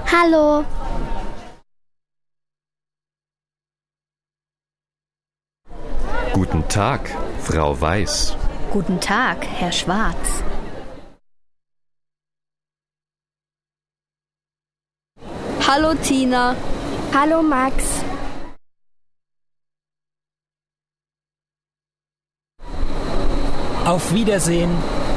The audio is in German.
Hallo. Guten Tag, Frau Weiß. Guten Tag, Herr Schwarz. Hallo Tina. Hallo Max. Auf Wiedersehen.